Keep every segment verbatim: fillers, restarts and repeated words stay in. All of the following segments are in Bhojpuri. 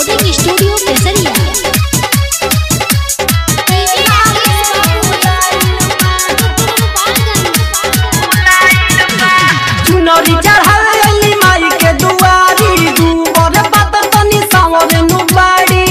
रिकॉर्डिंग स्टूडियो केसरिया। चुनरी चढ़ावेली माई के दुआरी दूबर बात तनी सावर नुबाड़ी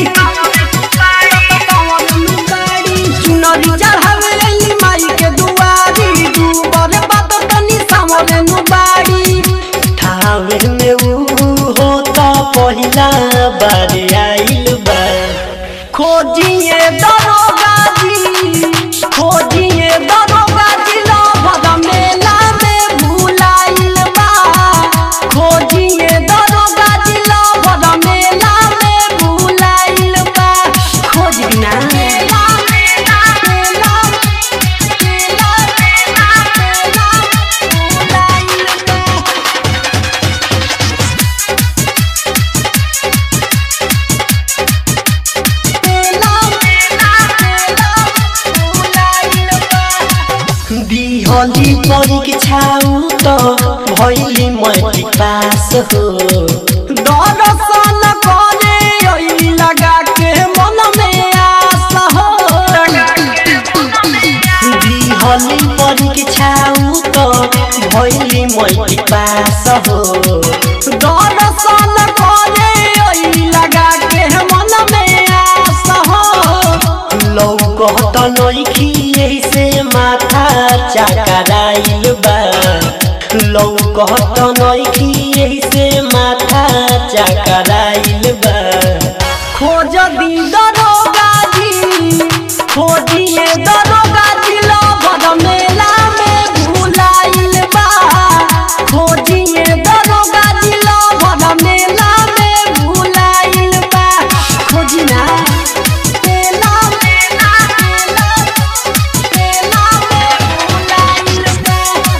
चुनरी चढ़ावेली माई के दुआरी दूबर बात तनी सावर नुबाड़ी ठावे में ऊ होता पहिला बार आइल बा खोजिए दरोगा जी खोजिए दरोगा जी लभद मेला में भुलाइल बा खोजिए दरोगा जी लभद मेला में भुलाइल बा खोज बिना मेला मेला मेला मेला मेला मेला भुलाइल बा बिहली परीक्षा तो भइली मैट्रिक पास हो दर्शन करे ओई लगा के मन में आस हो बिहली परीक्षा तो भइली मैट्रिक पास हो दर्शन करे ओई लगा के मन में आस हो लौकत नइखी से माथा चकराइल बा लौकत नइखी से माथा चकराइल बा खोज दी दरोगा जी खोजिए दरोगा जी लभद मेला में भुलाइल बा खोजिए दरोगा जी लभद मेला में भुलाइल बा खोजना मेला मेला मेला मेला में भुलाइल बा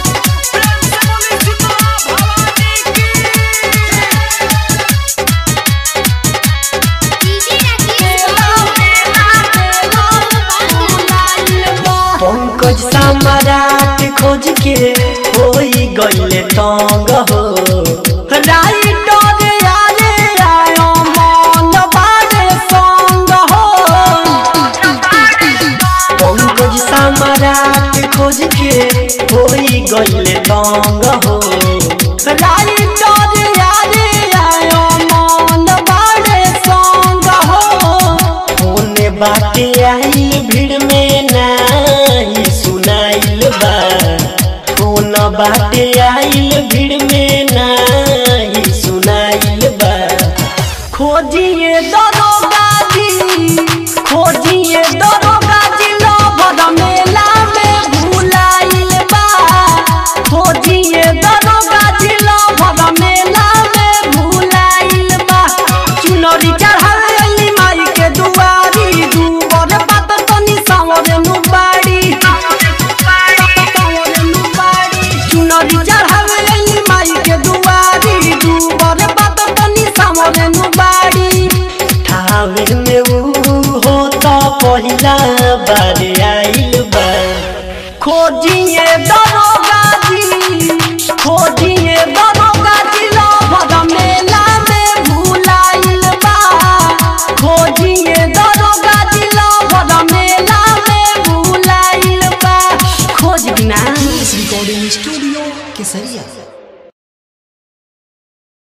पंकज सम्राट खोज के होई गइले तंग हो राइटर यारे आयो मन बारे संग हो पंकज सम्राट खोज के होई गइले तंग हो राइटर यारे आयो मन बारे संग हो होने बाटे आइल भीड़ में नाही सुनाइल बा होन बाटे आइल भीड़ में नाही सुनाइल बा खोजिए दरोगा जी खोजिए दरोगा जी लभद मेला में भुलाइल बा खोजिए दरोगा जी लभद मेला में भुलाइल बा चुनरी चढ़ावेली माई के दुआरी दूबर बात तनी सावर नुबाड़ी चुनरी चढ़ावेली माई के दुआरी दूबर बात तनी सावर नुबाड़ी ठावे में ऊ होता पहिला बार आइल बा खोजिए दरोगा जी खोजिए दरोगा जी लभद मेला में भुलाइल बा खोजिए दरोगा जी लभद मेला में भुलाइल बा खोज बिना रिकॉर्डिंग स्टूडियो केसरिया।